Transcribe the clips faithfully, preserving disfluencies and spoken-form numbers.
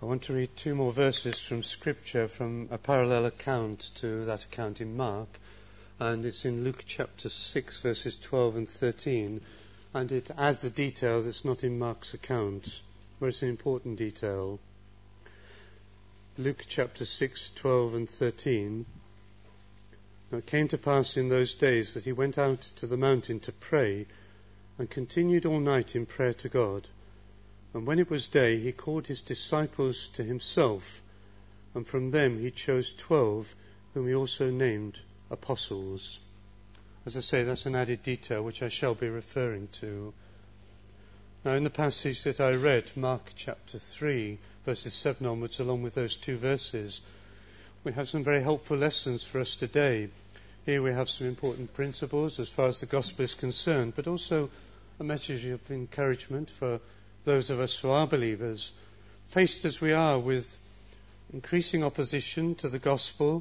I want to read two more verses from Scripture from a parallel account to that account in Mark, and it's in Luke chapter six, verses twelve and thirteen, and it adds a detail that's not in Mark's account, where it's an important detail. Luke chapter six, twelve and thirteen. Now it came to pass in those days that he went out to the mountain to pray, and continued all night in prayer to God. And when it was day, he called his disciples to himself, and from them he chose twelve, whom he also named apostles. As I say, that's an added detail which I shall be referring to. Now, in the passage that I read, Mark chapter three, verses seven onwards, along with those two verses, we have some very helpful lessons for us today. Here we have some important principles as far as the gospel is concerned, but also a message of encouragement for those of us who are believers, faced as we are with increasing opposition to the gospel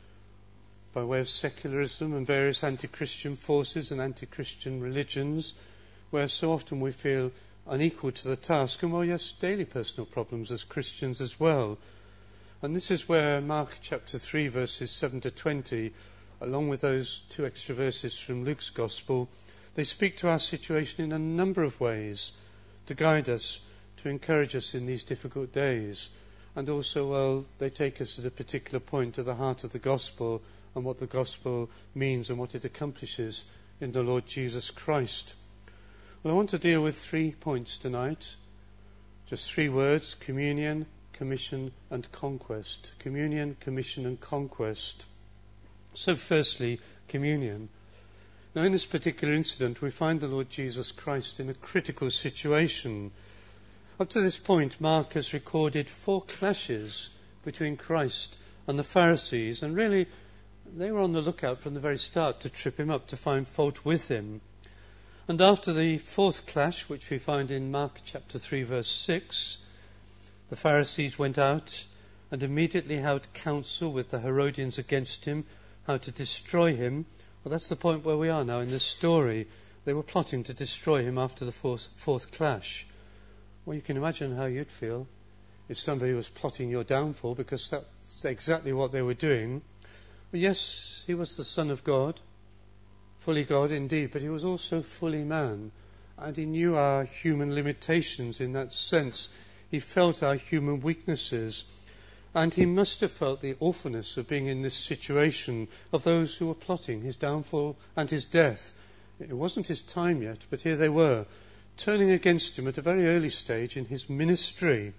by way of secularism and various anti-Christian forces and anti-Christian religions, where so often we feel unequal to the task, and well, yes, daily personal problems as Christians as well. And this is where Mark chapter three, verses seven to twenty, along with those two extra verses from Luke's gospel, they speak to our situation in a number of ways, to guide us, to encourage us in these difficult days. And also, well, they take us at a particular point to the heart of the gospel and what the gospel means and what it accomplishes in the Lord Jesus Christ. Well, I want to deal with three points tonight. Just three words: communion, commission and conquest. Communion, commission and conquest. So firstly, communion. Now, in this particular incident, we find the Lord Jesus Christ in a critical situation. Up to this point, Mark has recorded four clashes between Christ and the Pharisees, and really, they were on the lookout from the very start to trip him up, to find fault with him. And after the fourth clash, which we find in Mark chapter three, verse six, the Pharisees went out and immediately held counsel with the Herodians against him, how to destroy him. Well, that's the point where we are now in this story. They were plotting to destroy him after the fourth, fourth clash. Well, you can imagine how you'd feel if somebody was plotting your downfall, because that's exactly what they were doing. Well, yes, he was the Son of God, fully God indeed, but he was also fully man, and he knew our human limitations in that sense. He felt our human weaknesses. And he must have felt the awfulness of being in this situation of those who were plotting his downfall and his death. It wasn't his time yet, but here they were, turning against him at a very early stage in his ministry.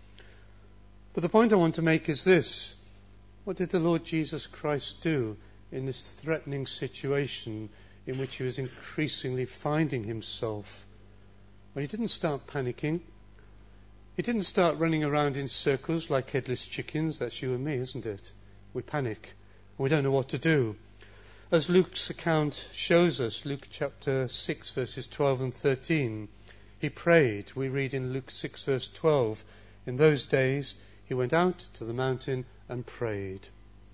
But the point I want to make is this: what did the Lord Jesus Christ do in this threatening situation in which he was increasingly finding himself? Well, he didn't start panicking. He didn't start running around in circles like headless chickens. That's you and me, isn't it? We panic. We don't know what to do. As Luke's account shows us, Luke chapter six, verses twelve and thirteen, he prayed. We read in Luke six, verse twelve, in those days he went out to the mountain and prayed.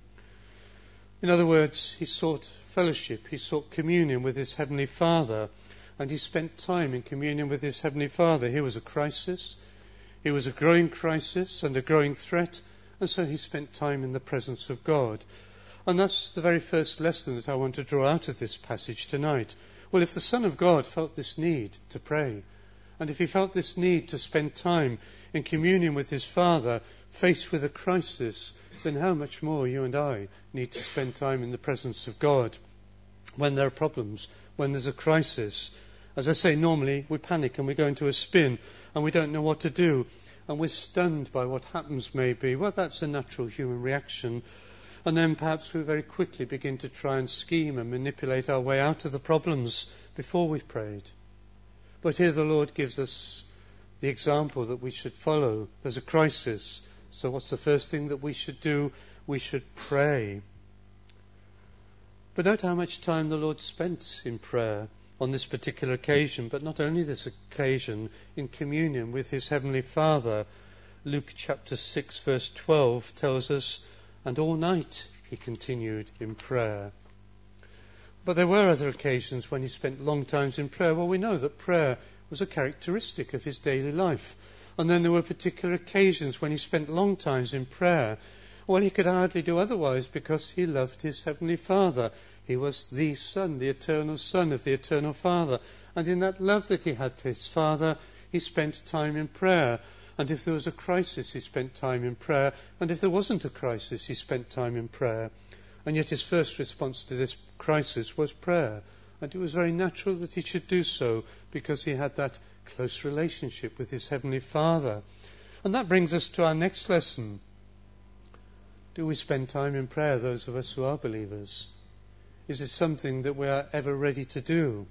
In other words, he sought fellowship, he sought communion with his Heavenly Father, and he spent time in communion with his Heavenly Father. Here was a crisis. It was a growing crisis and a growing threat, and so he spent time in the presence of God. And that's the very first lesson that I want to draw out of this passage tonight. Well, if the Son of God felt this need to pray, and if he felt this need to spend time in communion with his Father, faced with a crisis, then how much more you and I need to spend time in the presence of God when there are problems, when there's a crisis. As I say, normally we panic and we go into a spin and we don't know what to do, and we're stunned by what happens maybe. Well, that's a natural human reaction. And then perhaps we very quickly begin to try and scheme and manipulate our way out of the problems before we've prayed. But here the Lord gives us the example that we should follow. There's a crisis. So what's the first thing that we should do? We should pray. But note how much time the Lord spent in prayer on this particular occasion, but not only this occasion, in communion with his Heavenly Father. Luke chapter six, verse twelve tells us, and all night he continued in prayer. But there were other occasions when he spent long times in prayer. Well, we know that prayer was a characteristic of his daily life. And then there were particular occasions when he spent long times in prayer. Well, he could hardly do otherwise because he loved his Heavenly Father. He was the Son, the eternal Son of the eternal Father. And in that love that he had for his Father, he spent time in prayer. And if there was a crisis, he spent time in prayer. And if there wasn't a crisis, he spent time in prayer. And yet his first response to this crisis was prayer. And it was very natural that he should do so because he had that close relationship with his Heavenly Father. And that brings us to our next lesson. Do we spend time in prayer, those of us who are believers? Is it something that we are ever ready to do?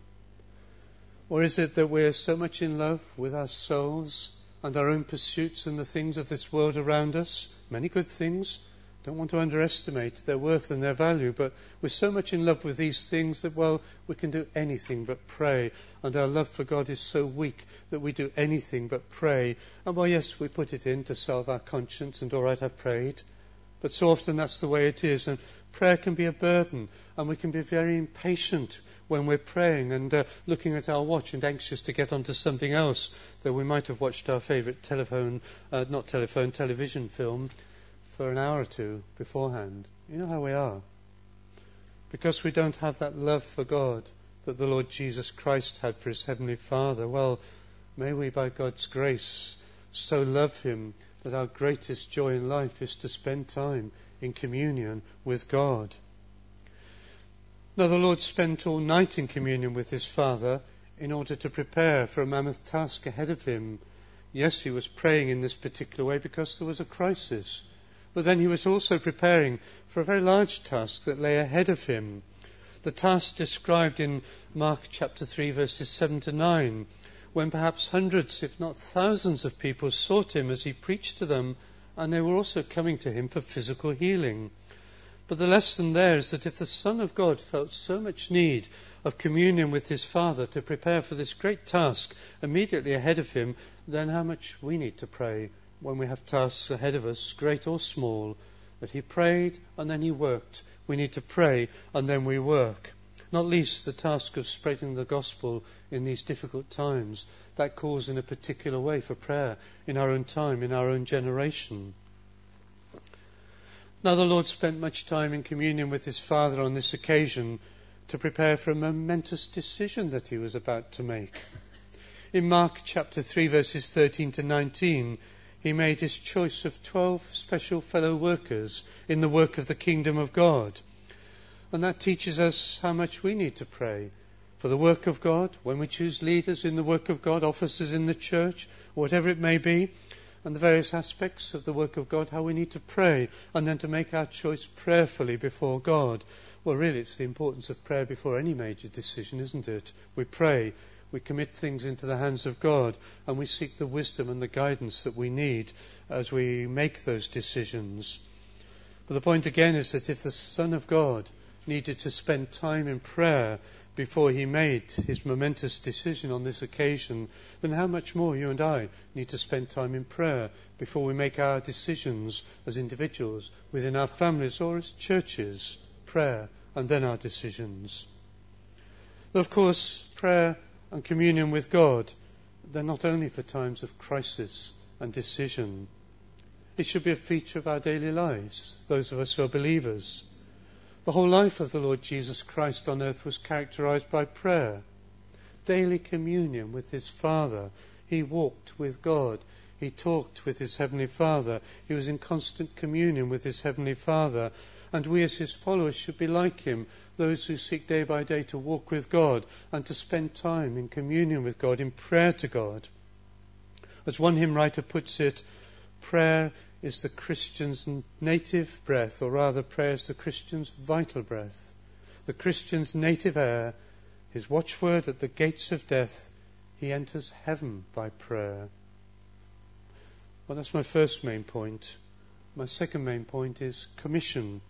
Or is it that we're so much in love with our souls and our own pursuits and the things of this world around us? Many good things. Don't want to underestimate their worth and their value, but we're so much in love with these things that, well, we can do anything but pray. And our love for God is so weak that we do anything but pray. And, well, yes, we put it in to salve our conscience and, all right, I've prayed. But so often that's the way it is. And prayer can be a burden, and we can be very impatient when we're praying and uh, looking at our watch and anxious to get onto something else, though we might have watched our favourite telephone, uh, not telephone, television film for an hour or two beforehand. You know how we are. Because we don't have that love for God that the Lord Jesus Christ had for his Heavenly Father. Well, may we, by God's grace, so love him that our greatest joy in life is to spend time in communion with God. Now, the Lord spent all night in communion with his Father in order to prepare for a mammoth task ahead of him. Yes, he was praying in this particular way because there was a crisis. But then he was also preparing for a very large task that lay ahead of him. The task described in Mark chapter three, verses seven to nine, when perhaps hundreds, if not thousands of people sought him as he preached to them, and they were also coming to him for physical healing. But the lesson there is that if the Son of God felt so much need of communion with his Father to prepare for this great task immediately ahead of him, then how much we need to pray when we have tasks ahead of us, great or small, that he prayed and then he worked. We need to pray and then we work. Not least the task of spreading the gospel in these difficult times. That calls in a particular way for prayer in our own time, in our own generation. Now the Lord spent much time in communion with his Father on this occasion to prepare for a momentous decision that he was about to make. In Mark chapter three, verses thirteen to nineteen, he made his choice of twelve special fellow workers in the work of the kingdom of God. And that teaches us how much we need to pray for the work of God, when we choose leaders in the work of God, officers in the church, whatever it may be, and the various aspects of the work of God, how we need to pray, and then to make our choice prayerfully before God. Well, really, it's the importance of prayer before any major decision, isn't it? We pray. We commit things into the hands of God, and we seek the wisdom and the guidance that we need as we make those decisions. But the point again is that if the Son of God needed to spend time in prayer before he made his momentous decision on this occasion, then how much more you and I need to spend time in prayer before we make our decisions as individuals, within our families or as churches. Prayer and then our decisions. Though, of course, prayer and communion with God, they're not only for times of crisis and decision. It should be a feature of our daily lives, those of us who are believers. The whole life of the Lord Jesus Christ on earth was characterized by prayer. Daily communion with his Father. He walked with God. He talked with his Heavenly Father. He was in constant communion with his Heavenly Father. And we as his followers should be like him, those who seek day by day to walk with God and to spend time in communion with God, in prayer to God. As one hymn writer puts it, prayer is the Christian's native breath, or rather prayer is the Christian's vital breath. The Christian's native air, his watchword at the gates of death, he enters heaven by prayer. Well, that's my first main point. My second main point is commission.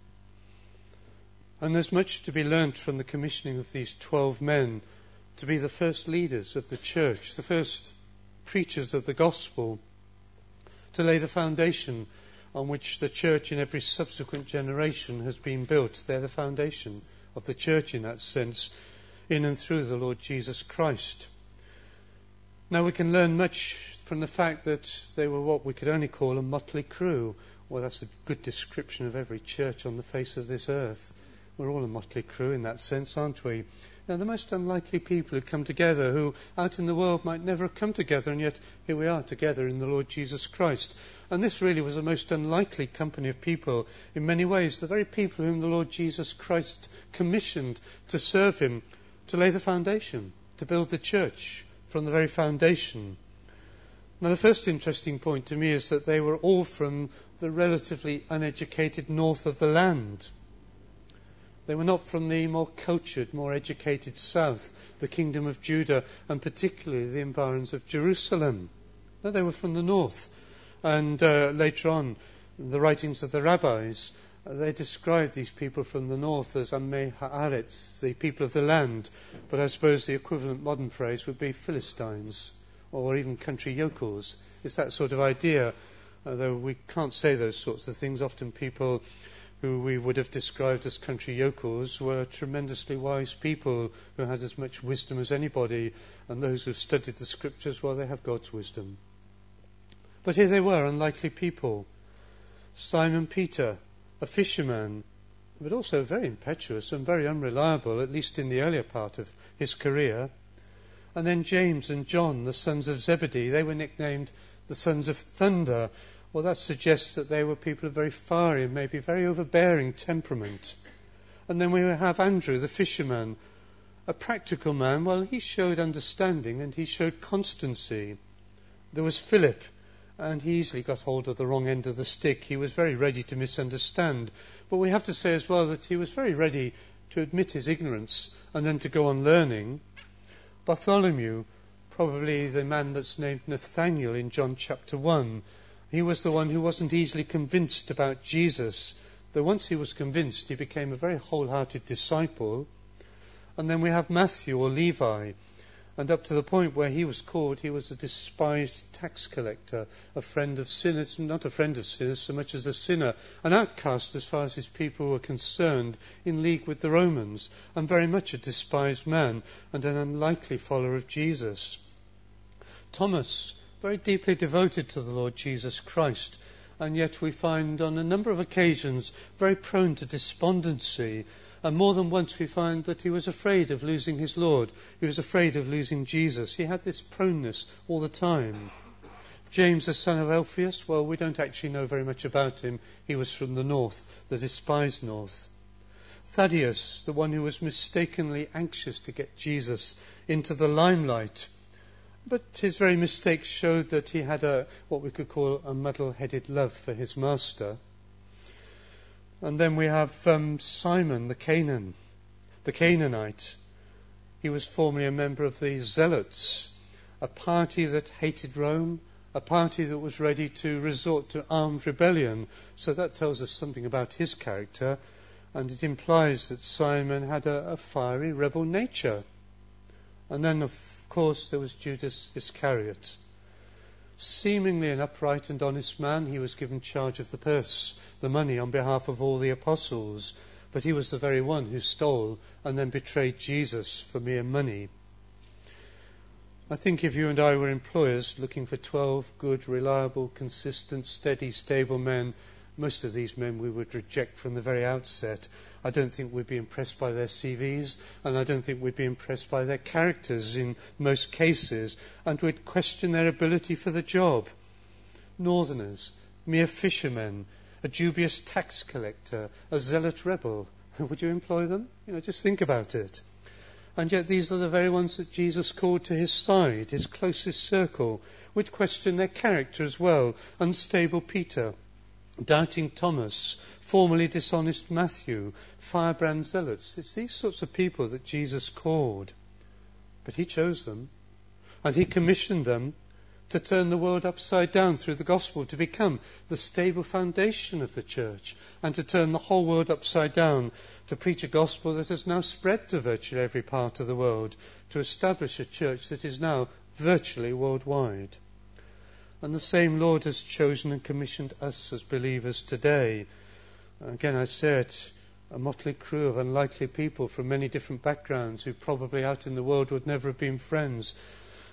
And there's much to be learnt from the commissioning of these twelve men to be the first leaders of the church, the first preachers of the gospel, to lay the foundation on which the church in every subsequent generation has been built. They're the foundation of the church in that sense, in and through the Lord Jesus Christ. Now we can learn much from the fact that they were what we could only call a motley crew. Well, that's a good description of every church on the face of this earth. We're all a motley crew in that sense, aren't we? Now, the most unlikely people who come together, who out in the world might never have come together, and yet here we are together in the Lord Jesus Christ. And this really was a most unlikely company of people in many ways, the very people whom the Lord Jesus Christ commissioned to serve him, to lay the foundation, to build the church from the very foundation. Now, the first interesting point to me is that they were all from the relatively uneducated north of the land. They were not from the more cultured, more educated south, the kingdom of Judah, and particularly the environs of Jerusalem. No, they were from the north. And uh, later on, the writings of the rabbis, uh, they described these people from the north as Ammei Haaretz, the people of the land. But I suppose the equivalent modern phrase would be Philistines, or even country yokels. It's that sort of idea. Although we can't say those sorts of things, often people who we would have described as country yokels were tremendously wise people who had as much wisdom as anybody, and those who studied the scriptures, well, they have God's wisdom. But here they were, unlikely people. Simon Peter, a fisherman, but also very impetuous and very unreliable, at least in the earlier part of his career. And then James and John, the sons of Zebedee, they were nicknamed the sons of thunder. Well, that suggests that they were people of very fiery and maybe very overbearing temperament. And then we have Andrew, the fisherman, a practical man. Well, he showed understanding and he showed constancy. There was Philip, and he easily got hold of the wrong end of the stick. He was very ready to misunderstand. But we have to say as well that he was very ready to admit his ignorance and then to go on learning. Bartholomew, probably the man that's named Nathaniel in John chapter one, he was the one who wasn't easily convinced about Jesus, though once he was convinced, he became a very wholehearted disciple. And then we have Matthew, or Levi, and up to the point where he was called, he was a despised tax collector, a friend of sinners, not a friend of sinners so much as a sinner, an outcast as far as his people were concerned, in league with the Romans, and very much a despised man, and an unlikely follower of Jesus. Thomas, very deeply devoted to the Lord Jesus Christ, and yet we find on a number of occasions very prone to despondency, and more than once we find that he was afraid of losing his Lord. He was afraid of losing Jesus. He had this proneness all the time. James, the son of Alphaeus, well, we don't actually know very much about him. He was from the north, the despised north. Thaddeus, the one who was mistakenly anxious to get Jesus into the limelight. But his very mistakes showed that he had a what we could call a muddle-headed love for his master. And then we have um, Simon the Canaan, the Canaanite. He was formerly a member of the Zealots, a party that hated Rome, a party that was ready to resort to armed rebellion. So that tells us something about his character, and it implies that Simon had a, a fiery rebel nature. And then, of Of course, there was Judas Iscariot. Seemingly an upright and honest man, he was given charge of the purse, the money, on behalf of all the apostles. But he was the very one who stole and then betrayed Jesus for mere money. I think if you and I were employers looking for twelve good, reliable, consistent, steady, stable men, most of these men we would reject from the very outset. I don't think we'd be impressed by their C Vs, and I don't think we'd be impressed by their characters in most cases, and we'd question their ability for the job. Northerners, mere fishermen, a dubious tax collector, a zealot rebel. Would you employ them? You know, just think about it. And yet these are the very ones that Jesus called to his side, his closest circle. We'd question their character as well. Unstable Peter, doubting Thomas, formerly dishonest Matthew, firebrand zealots. It's these sorts of people that Jesus called. But he chose them, and he commissioned them to turn the world upside down through the gospel, to become the stable foundation of the church, and to turn the whole world upside down, to preach a gospel that has now spread to virtually every part of the world, to establish a church that is now virtually worldwide. And the same Lord has chosen and commissioned us as believers today. Again, I said, a motley crew of unlikely people from many different backgrounds who probably out in the world would never have been friends.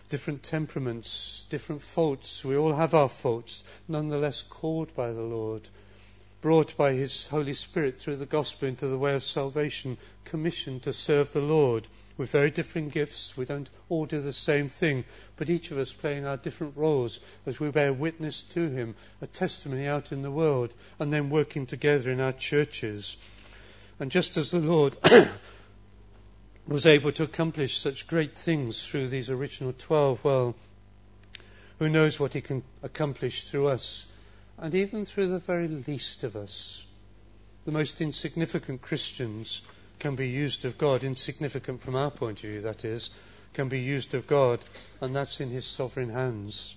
different temperaments, different faults. We all have our faults, nonetheless called by the Lord, brought by his Holy Spirit through the gospel into the way of salvation, commissioned to serve the Lord with very different gifts. We don't all do the same thing, but each of us playing our different roles as we bear witness to him, a testimony out in the world, and then working together in our churches. And just as the Lord was able to accomplish such great things through these original twelve, well, who knows what he can accomplish through us, and even through the very least of us. The most insignificant Christians can be used of God, insignificant from our point of view, that is, can be used of God, and that's in his sovereign hands.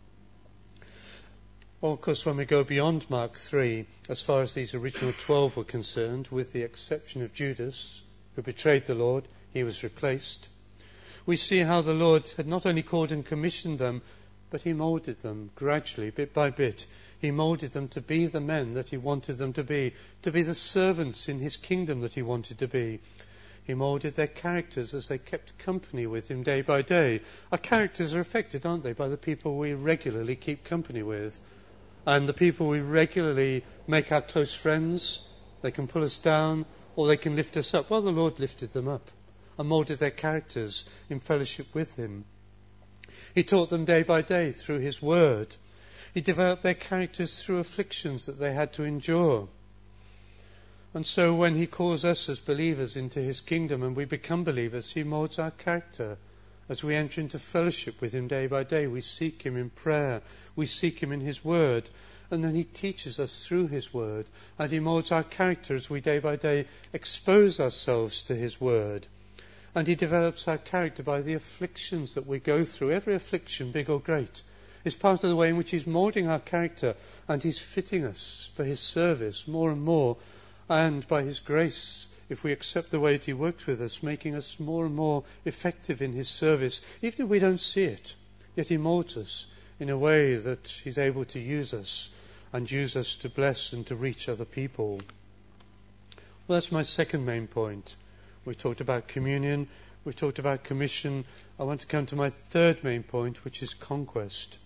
Well, of course, when we go beyond Mark three, as far as these original twelve were concerned, with the exception of Judas, who betrayed the Lord, he was replaced. We see how the Lord had not only called and commissioned them, but he moulded them gradually, bit by bit. He moulded them to be the men that he wanted them to be, to be the servants in his kingdom that he wanted to be. He moulded their characters as they kept company with him day by day. Our characters are affected, aren't they, by the people we regularly keep company with. And the people we regularly make our close friends, they can pull us down or they can lift us up. Well, the Lord lifted them up and moulded their characters in fellowship with him. He taught them day by day through his word. He developed their characters through afflictions that they had to endure. And so when he calls us as believers into his kingdom and we become believers, he moulds our character. As we enter into fellowship with him day by day, we seek him in prayer, we seek him in his word, and then he teaches us through his word, and he moulds our character as we day by day expose ourselves to his word. And he develops our character by the afflictions that we go through. Every affliction, big or great, is part of the way in which he's moulding our character, and he's fitting us for his service more and more, and by his grace, if we accept the way that he works with us, making us more and more effective in his service, even if we don't see it. Yet he moulds us in a way that he's able to use us, and use us to bless and to reach other people. Well, that's my second main point. We've talked about communion, we've talked about commission. I want to come to my third main point, which is conquest.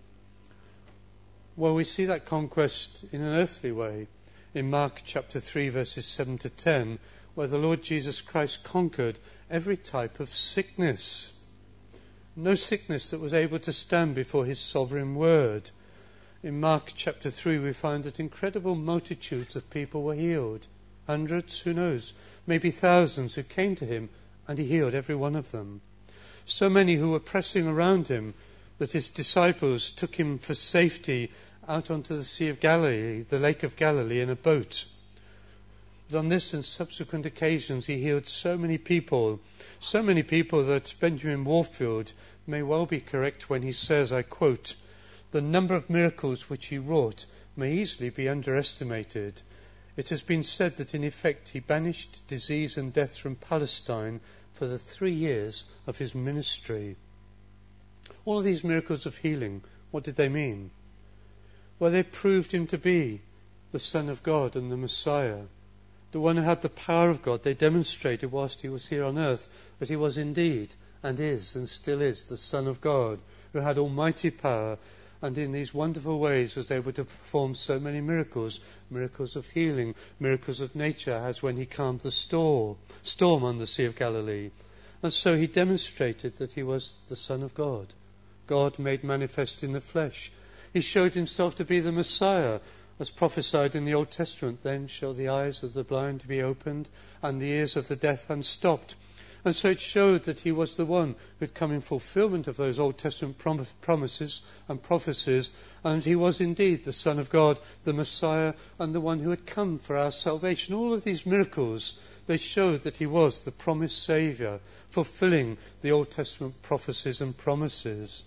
Well, we see that conquest in an earthly way in Mark chapter three, verses seven to ten, where the Lord Jesus Christ conquered every type of sickness. No sickness that was able to stand before his sovereign word. In Mark chapter three, we find that incredible multitudes of people were healed. Hundreds, who knows, maybe thousands who came to him, and he healed every one of them. So many who were pressing around him that his disciples took him for safety out onto the Sea of Galilee, the Lake of Galilee, in a boat. But on this and subsequent occasions he healed so many people, so many people that Benjamin Warfield may well be correct when he says, I quote, "The number of miracles which he wrought may easily be underestimated. It has been said that in effect he banished disease and death from Palestine for the three years of his ministry." All of these miracles of healing, what did they mean? Well, they proved him to be the Son of God and the Messiah, the one who had the power of God. They demonstrated whilst he was here on earth that he was indeed and is and still is the Son of God, who had almighty power, and in these wonderful ways was able to perform so many miracles, miracles of healing, miracles of nature, as when he calmed the storm, storm on the Sea of Galilee. And so he demonstrated that he was the Son of God, God made manifest in the flesh. He showed himself to be the Messiah, as prophesied in the Old Testament. Then shall the eyes of the blind be opened, and the ears of the deaf unstopped. And so it showed that he was the one who had come in fulfillment of those Old Testament prom- promises and prophecies, and he was indeed the Son of God, the Messiah, and the one who had come for our salvation. All of these miracles, they showed that he was the promised Saviour, fulfilling the Old Testament prophecies and promises.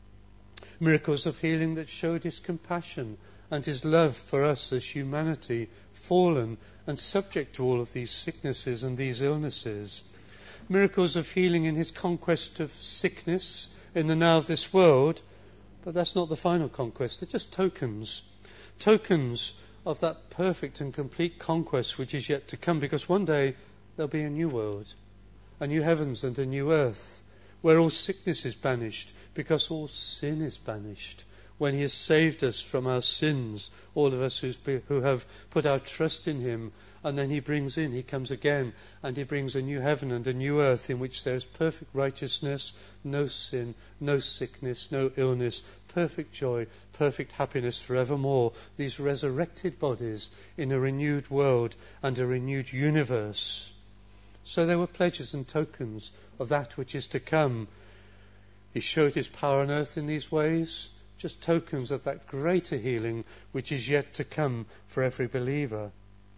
Miracles of healing that showed his compassion and his love for us as humanity, fallen and subject to all of these sicknesses and these illnesses. Miracles of healing in his conquest of sickness in the now of this world, but that's not the final conquest. They're just tokens. Tokens of that perfect and complete conquest which is yet to come, because one day there'll be a new world, a new heavens and a new earth, where all sickness is banished, because all sin is banished. When he has saved us from our sins, all of us who have put our trust in him, and then he brings in, he comes again, and he brings a new heaven and a new earth in which there is perfect righteousness, no sin, no sickness, no illness, perfect joy, perfect happiness forevermore. These resurrected bodies in a renewed world and a renewed universe. So there were pledges and tokens of that which is to come. He showed his power on earth in these ways, just tokens of that greater healing which is yet to come for every believer.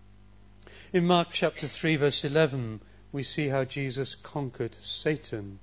In Mark chapter three verse eleven, we see how Jesus conquered Satan.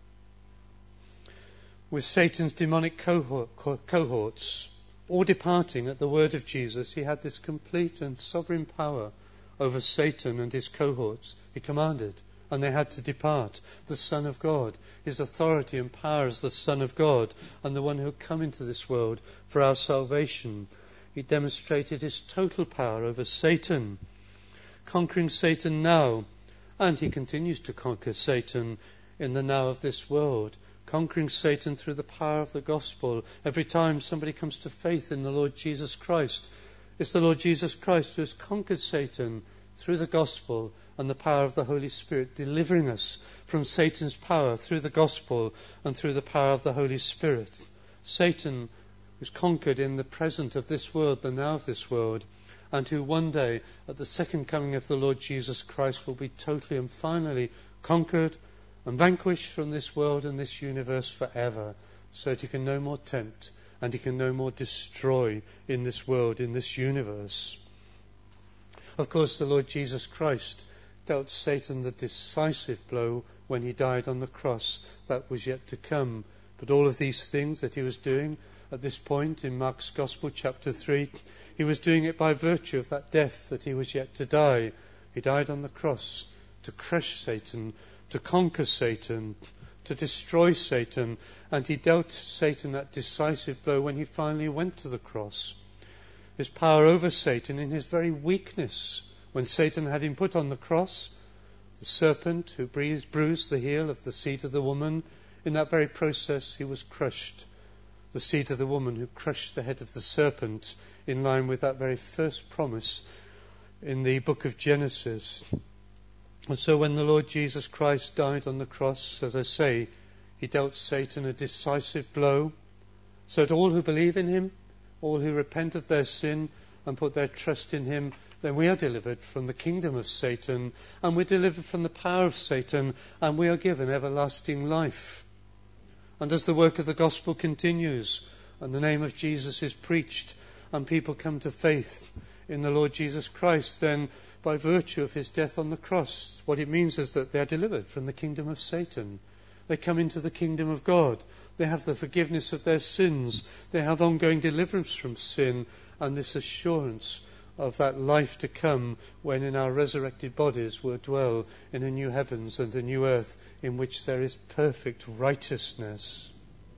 With Satan's demonic cohort, co- cohorts, all departing at the word of Jesus, he had this complete and sovereign power over Satan and his cohorts. He commanded, and they had to depart. The Son of God, his authority and power as the Son of God, and the one who had come into this world for our salvation. He demonstrated his total power over Satan, conquering Satan now, and he continues to conquer Satan in the now of this world, conquering Satan through the power of the gospel. Every time somebody comes to faith in the Lord Jesus Christ, it's the Lord Jesus Christ who has conquered Satan through the gospel and the power of the Holy Spirit, delivering us from Satan's power through the gospel and through the power of the Holy Spirit. Satan was conquered in the present of this world, the now of this world, and who one day, at the second coming of the Lord Jesus Christ, will be totally and finally conquered and vanquished from this world and this universe forever, so that he can no more tempt and he can no more destroy in this world, in this universe. Of course, the Lord Jesus Christ dealt Satan the decisive blow when he died on the cross. That was yet to come. But all of these things that he was doing at this point in Mark's Gospel, chapter three, he was doing it by virtue of that death that he was yet to die. He died on the cross to crush Satan, to conquer Satan, to destroy Satan, and he dealt Satan that decisive blow when he finally went to the cross. His power over Satan in his very weakness. When Satan had him put on the cross, the serpent who bruised the heel of the seed of the woman, in that very process he was crushed. The seed of the woman who crushed the head of the serpent, in line with that very first promise in the book of Genesis. And so when the Lord Jesus Christ died on the cross, as I say, he dealt Satan a decisive blow, so that all who believe in him, all who repent of their sin and put their trust in him, then we are delivered from the kingdom of Satan, and we're delivered from the power of Satan, and we are given everlasting life. And as the work of the gospel continues, and the name of Jesus is preached, and people come to faith in the Lord Jesus Christ, then by virtue of his death on the cross, what it means is that they are delivered from the kingdom of Satan. They come into the kingdom of God. They have the forgiveness of their sins. They have ongoing deliverance from sin, and this assurance of that life to come when in our resurrected bodies we'll dwell in a new heavens and a new earth in which there is perfect righteousness.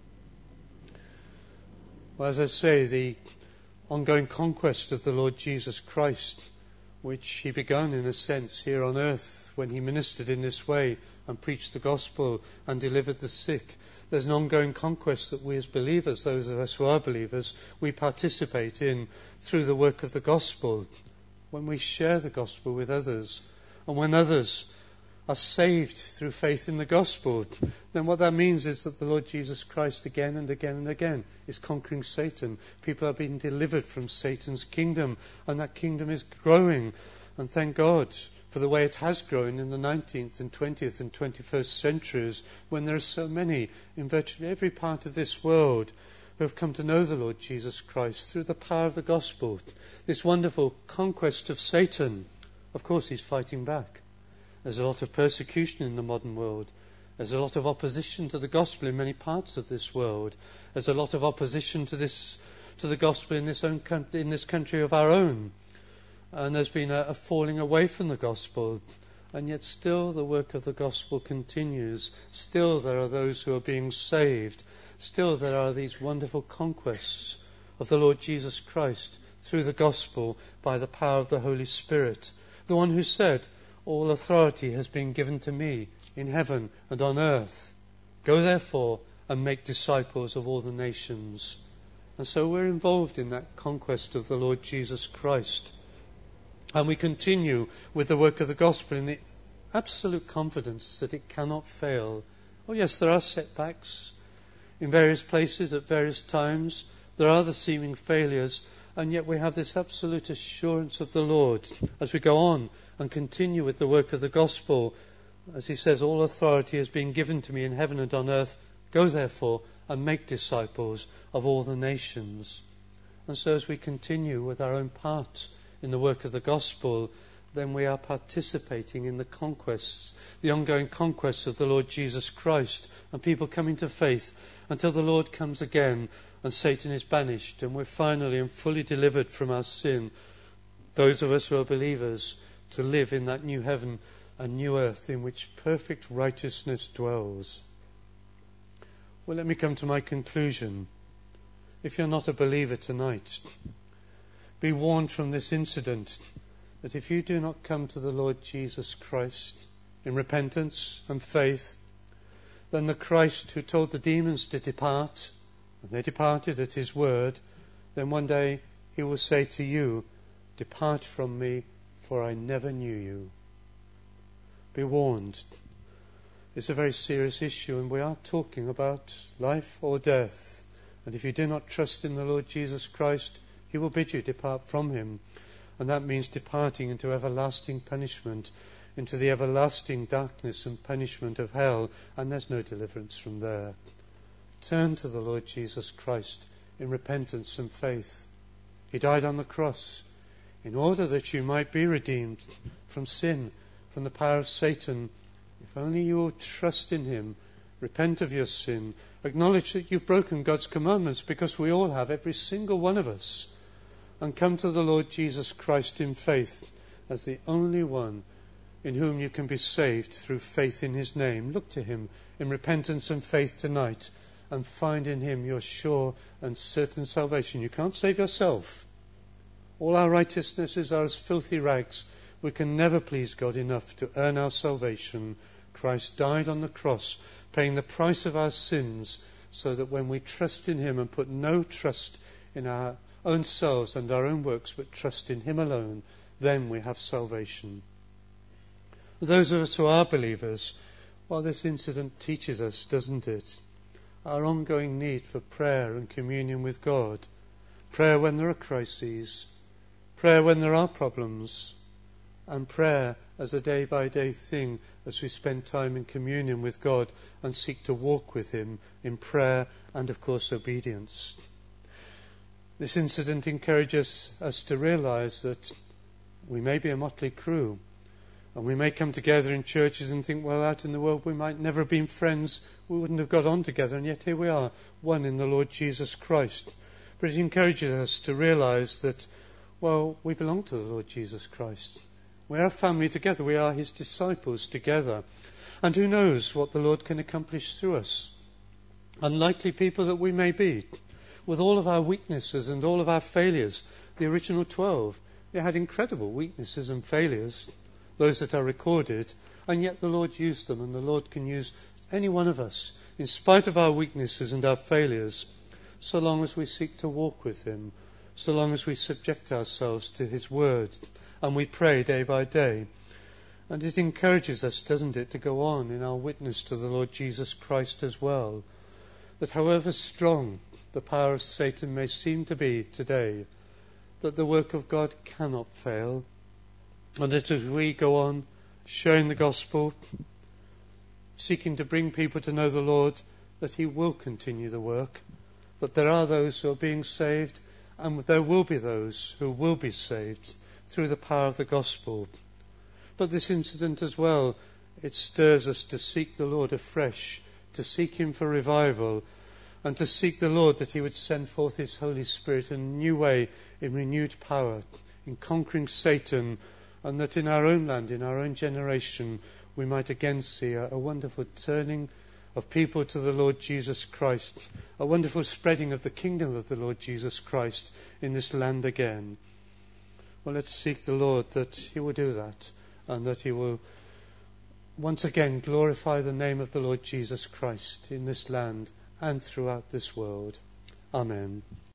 Well, as I say, the ongoing conquest of the Lord Jesus Christ, which he began in a sense here on earth when he ministered in this way and preached the gospel and delivered the sick. There's an ongoing conquest that we as believers, those of us who are believers, we participate in through the work of the gospel. When we share the gospel with others, and when others are saved through faith in the gospel, then what that means is that the Lord Jesus Christ again and again and again is conquering Satan. People are being delivered from Satan's kingdom, and that kingdom is growing. And thank God for the way it has grown in the nineteenth and twentieth and twenty-first centuries, when there are so many in virtually every part of this world who have come to know the Lord Jesus Christ through the power of the gospel. This wonderful conquest of Satan. Of course, he's fighting back. There's a lot of persecution in the modern world. There's a lot of opposition to the gospel in many parts of this world. There's a lot of opposition to this, to the gospel in this own country, in this country of our own. And there's been a, a falling away from the gospel. And yet still the work of the gospel continues. Still there are those who are being saved. Still there are these wonderful conquests of the Lord Jesus Christ through the gospel by the power of the Holy Spirit. The one who said, "All authority has been given to me in heaven and on earth. Go therefore and make disciples of all the nations. And so we're involved in that conquest of the Lord Jesus Christ. And we continue with the work of the gospel in the absolute confidence that it cannot fail. Oh yes, there are setbacks in various places at various times. There are the seeming failures, and yet we have this absolute assurance of the Lord as we go on and continue with the work of the gospel. As he says, all authority has been given to me in heaven and on earth. Go therefore and make disciples of all the nations. And so as we continue with our own part in the work of the gospel, then we are participating in the conquests, the ongoing conquests of the Lord Jesus Christ, and people coming to faith until the Lord comes again and Satan is banished and we're finally and fully delivered from our sin. Those of us who are believers to live in that new heaven and new earth in which perfect righteousness dwells. Well, let me come to my conclusion. If you're not a believer tonight, be warned from this incident that if you do not come to the Lord Jesus Christ in repentance and faith, then the Christ who told the demons to depart, and they departed at his word, then one day he will say to you, depart from me, for I never knew you. Be warned. It's a very serious issue, and we are talking about life or death. And if you do not trust in the Lord Jesus Christ, he will bid you depart from him. And that means departing into everlasting punishment, into the everlasting darkness and punishment of hell, and there's no deliverance from there. Turn to the Lord Jesus Christ in repentance and faith. He died on the cross in order that you might be redeemed from sin, from the power of Satan. If only you will trust in him, repent of your sin, acknowledge that you've broken God's commandments, because we all have, every single one of us, and come to the Lord Jesus Christ in faith as the only one in whom you can be saved through faith in his name. Look to him in repentance and faith tonight and find in him your sure and certain salvation. You can't save yourself. All our righteousnesses are as filthy rags. We can never please God enough to earn our salvation. Christ died on the cross, paying the price of our sins, so that when we trust in him and put no trust in our own selves and our own works, but trust in him alone, then we have salvation. Those of us who are believers, well, this incident teaches us, doesn't it, our ongoing need for prayer and communion with God. Prayer when there are crises, prayer when there are problems, and prayer as a day-by-day thing as we spend time in communion with God and seek to walk with him in prayer and, of course, obedience. This incident encourages us to realize that we may be a motley crew, and we may come together in churches and think, well, out in the world we might never have been friends, we wouldn't have got on together, and yet here we are, one in the Lord Jesus Christ. But it encourages us to realize that, well, we belong to the Lord Jesus Christ. We are a family together. We are his disciples together. And who knows what the Lord can accomplish through us. Unlikely people that we may be, with all of our weaknesses and all of our failures. The original twelve, they had incredible weaknesses and failures, those that are recorded, and yet the Lord used them, and the Lord can use any one of us, in spite of our weaknesses and our failures, so long as we seek to walk with him, so long as we subject ourselves to his word, and we pray day by day. And it encourages us, doesn't it, to go on in our witness to the Lord Jesus Christ as well, that however strong the power of Satan may seem to be today, that the work of God cannot fail, and that as we go on sharing the gospel, seeking to bring people to know the Lord, that he will continue the work, that there are those who are being saved, and there will be those who will be saved through the power of the gospel. But this incident as well, it stirs us to seek the Lord afresh, to seek him for revival, and to seek the Lord that he would send forth his Holy Spirit in a new way, in renewed power, in conquering Satan, and that in our own land, in our own generation, we might again see a, a wonderful turning of people to the Lord Jesus Christ, a wonderful spreading of the kingdom of the Lord Jesus Christ in this land again. Well, let's seek the Lord that he will do that, and that he will once again glorify the name of the Lord Jesus Christ in this land and throughout this world. Amen.